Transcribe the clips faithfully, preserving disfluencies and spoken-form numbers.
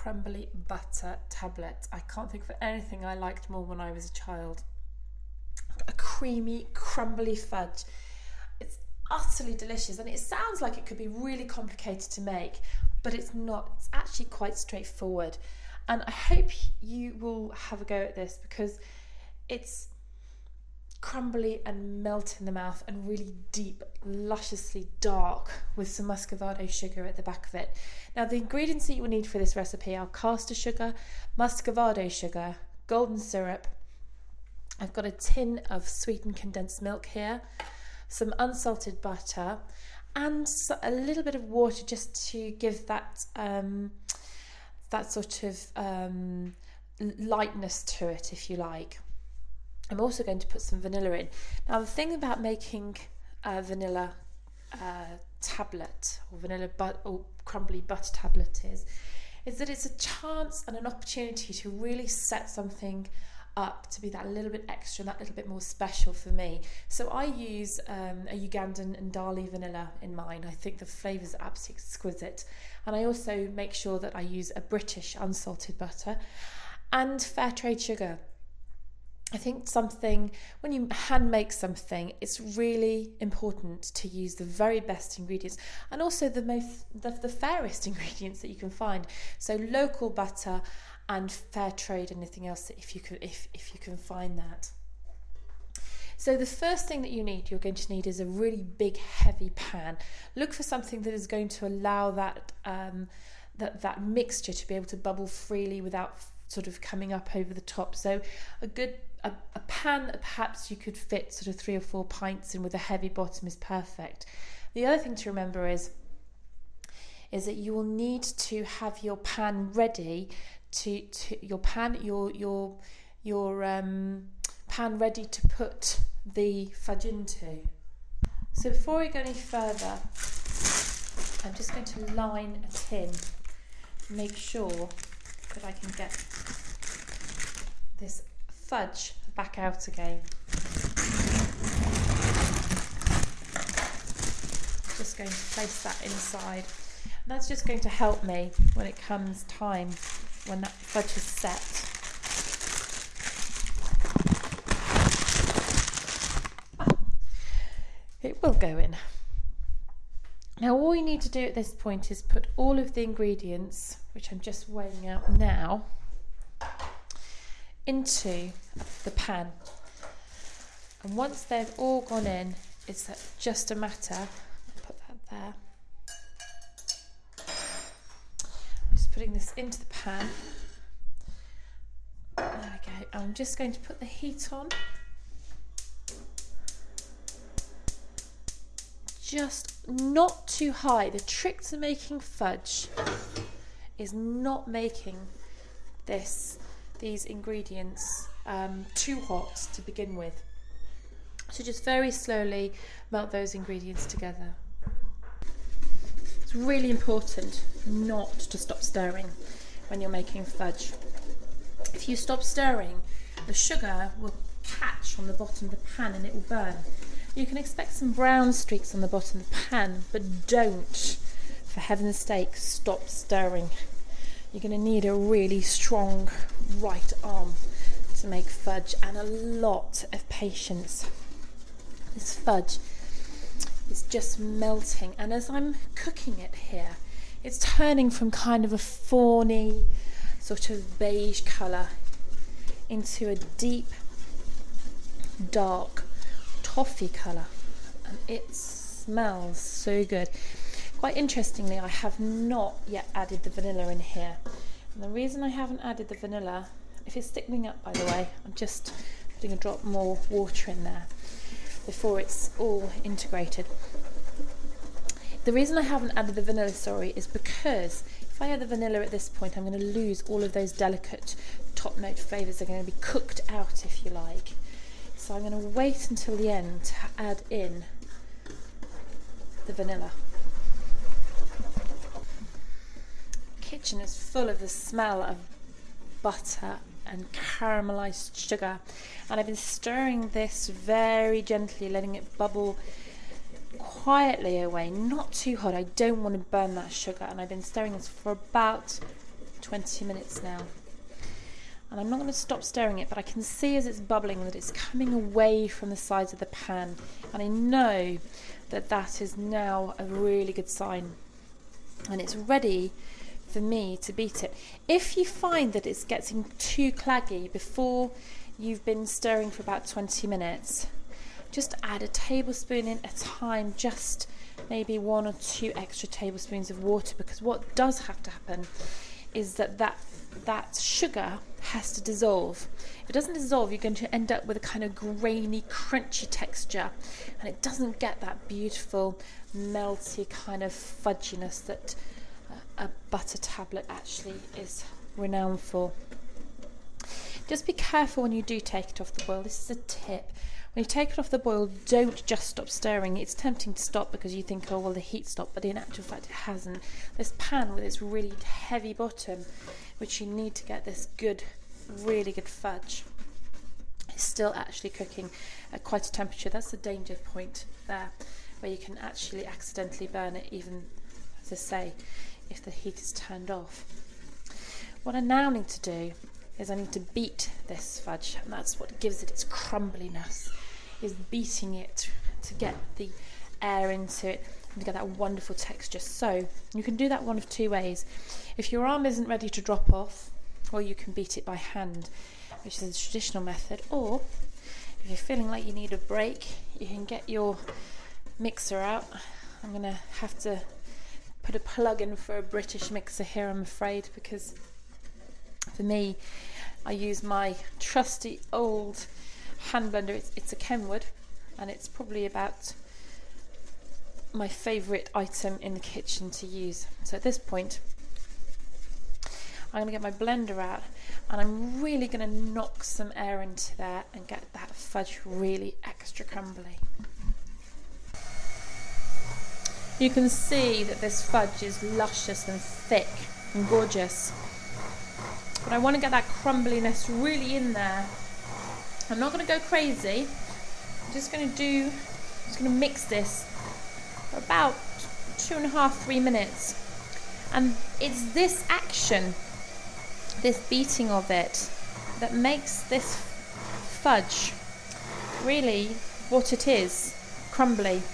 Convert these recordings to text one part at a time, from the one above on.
crumbly butter tablet. I can't think of anything I liked more when I was a child. A creamy, crumbly fudge. It's utterly delicious, and it sounds like it could be really complicated to make, but it's not. It's actually quite straightforward. And I hope you will have a go at this, because it's crumbly and melt in the mouth and really deep, lusciously dark, with some muscovado sugar at the back of it. Now, the ingredients that you will need for this recipe are caster sugar, muscovado sugar, golden syrup. I've got a tin of sweetened condensed milk here, some unsalted butter, and a little bit of water just to give that um, that sort of um, lightness to it, if you like. I'm also going to put some vanilla in. Now, the thing about making a vanilla uh, tablet or vanilla but or crumbly butter tablet is, is that it's a chance and an opportunity to really set something up to be that little bit extra, that little bit more special for me. So I use um, a Ugandan Ndali vanilla in mine. I think the flavours are absolutely exquisite. And I also make sure that I use a British unsalted butter and fair trade sugar. I think something, when you hand make something, it's really important to use the very best ingredients, and also the most, the, the fairest ingredients that you can find. So local butter and fair trade, anything else if you can, if, if you can find that. So the first thing that you need, you're going to need is a really big, heavy pan. Look for something that is going to allow that um, that that mixture to be able to bubble freely without sort of coming up over the top. So a good a, a pan that perhaps you could fit sort of three or four pints in with a heavy bottom is perfect. The other thing to remember is is that you will need to have your pan ready to, to your pan your your your um, pan ready to put the fudge into. So before we go any further, I'm just going to line a tin to make sure that I can get this fudge back out again. Just going to place that inside. And that's just going to help me when it comes time, when that fudge is set. It will go in. Now all you need to do at this point is put all of the ingredients, which I'm just weighing out now, into the pan. And once they've all gone in, it's just a matter, I'll put that there. I'm just putting this into the pan. There we go. I'm just going to put the heat on. Just not too high. The trick to making fudge is not making this these ingredients um, too hot to begin with. So just very slowly melt those ingredients together. It's really important not to stop stirring when you're making fudge. If you stop stirring, the sugar will catch on the bottom of the pan and it will burn. You can expect some brown streaks on the bottom of the pan, but don't, for heaven's sake, stop stirring. You're going to need a really strong right arm to make fudge, and a lot of patience. This fudge is just melting, and as I'm cooking it here, it's turning from kind of a fawny sort of beige colour into a deep, dark toffee colour, and it smells so good. Quite interestingly, I have not yet added the vanilla in here, and the reason I haven't added the vanilla, if it's sticking up by the way, I'm just putting a drop more water in there before it's all integrated. The reason I haven't added the vanilla, sorry, is because if I add the vanilla at this point, I'm going to lose all of those delicate top note flavours. They're going to be cooked out, if you like. So I'm going to wait until the end to add in the vanilla. The kitchen is full of the smell of butter and caramelised sugar, and I've been stirring this very gently, letting it bubble quietly away, not too hot. I don't want to burn that sugar, and I've been stirring this for about twenty minutes now. And I'm not going to stop stirring it, but I can see as it's bubbling that it's coming away from the sides of the pan. And I know that that is now a really good sign. And it's ready for me to beat it. If you find that it's getting too claggy before you've been stirring for about twenty minutes, just add a tablespoon in at a time, just maybe one or two extra tablespoons of water, because what does have to happen is that that that sugar has to dissolve. If it doesn't dissolve, you're going to end up with a kind of grainy, crunchy texture, and it doesn't get that beautiful, melty kind of fudginess that a butter tablet actually is renowned for. Just be careful when you do take it off the boil. This is a tip. When you take it off the boil, don't just stop stirring. It's tempting to stop because you think, oh, well, the heat stopped, but in actual fact, it hasn't. This pan with its really heavy bottom, which you need to get this good, really good fudge, is still actually cooking at quite a temperature. That's the danger point there, where you can actually accidentally burn it, even, as I say, if the heat is turned off. What I now need to do is I need to beat this fudge, and that's what gives it its crumbliness, is beating it to get the air into it and to get that wonderful texture. So you can do that one of two ways. If your arm isn't ready to drop off, or you can beat it by hand, which is the traditional method, or if you're feeling like you need a break, you can get your mixer out. I'm going to have to put a plug in for a British mixer here, I'm afraid, because for me, I use my trusty old hand blender. It's, it's a Kenwood, and it's probably about my favourite item in the kitchen to use. So at this point, I'm going to get my blender out, and I'm really going to knock some air into there and get that fudge really extra crumbly. You can see that this fudge is luscious and thick and gorgeous. But I want to get that crumbliness really in there. I'm not going to go crazy. I'm just going to do, I'm just going to mix this for about two and a half, three minutes. And it's this action, this beating of it, that makes this fudge really what it is, crumbly.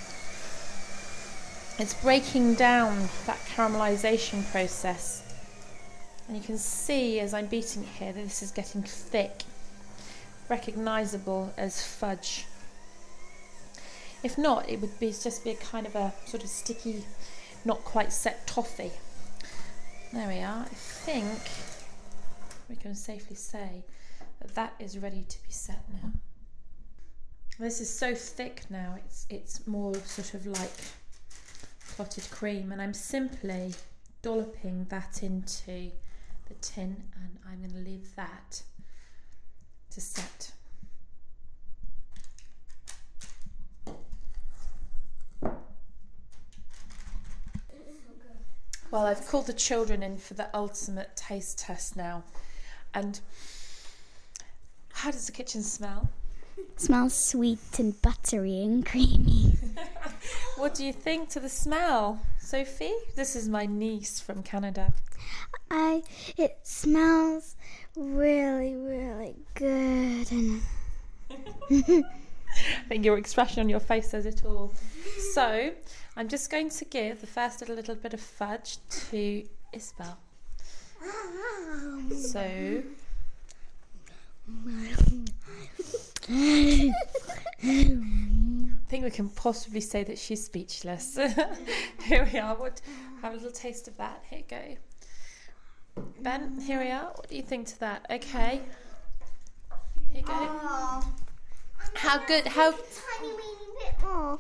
It's breaking down that caramelization process. And you can see as I'm beating it here that this is getting thick, recognisable as fudge. If not, it would be just be a kind of a sort of sticky, not quite set toffee. There we are. I think we can safely say that that is ready to be set now. This is so thick now, it's it's more sort of like clotted cream, and I'm simply dolloping that into the tin, and I'm going to leave that to set. Well, I've called the children in for the ultimate taste test now, and how does the kitchen smell? It smells sweet and buttery and creamy. What do you think to the smell, Sophie? This is my niece from Canada. I. It smells really, really good. And I think your expression on your face says it all. So, I'm just going to give the first little, little bit of fudge to Isabel. So, I think we can possibly say that she's speechless. Here we are. What? Have a little taste of that. Here you go. Ben, here we are. What do you think to that? Okay. Here you go. Oh, How good? How? tiny weeny bit more.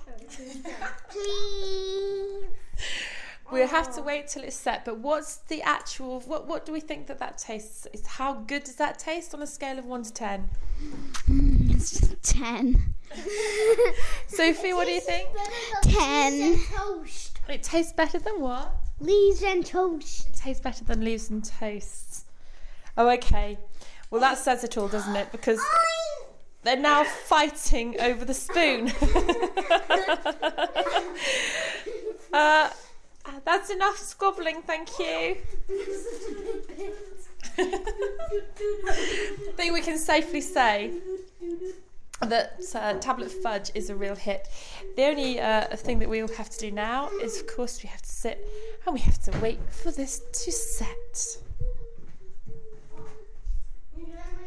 Please. We'll have to wait till it's set. But what's the actual? What What do we think that that tastes? Is how good does that taste on a scale of one to ten? Mm, it's ten. Sophie, what do you think? Ten. It tastes better than what? Leaves and toast. It tastes better than leaves and toasts. Oh, okay. Well, that says it all, doesn't it? Because they're now fighting over the spoon. uh, Uh, that's enough squabbling, thank you. I think we can safely say that uh, Tablet Fudge is a real hit. The only uh, thing that we all have to do now is, of course, we have to sit and we have to wait for this to set.